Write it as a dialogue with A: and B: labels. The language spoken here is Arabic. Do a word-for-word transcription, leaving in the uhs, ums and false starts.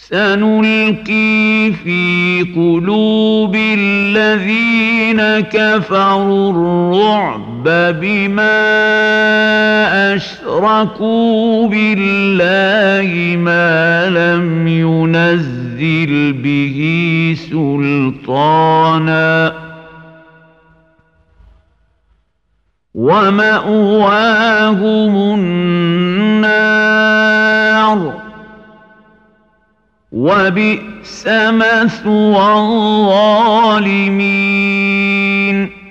A: سنلقي في قلوب الذين كفروا الرعب بما أشركوا بالله ما لم ينزل به سلطانا ومأواهم النار وبئس مثوى الظالمين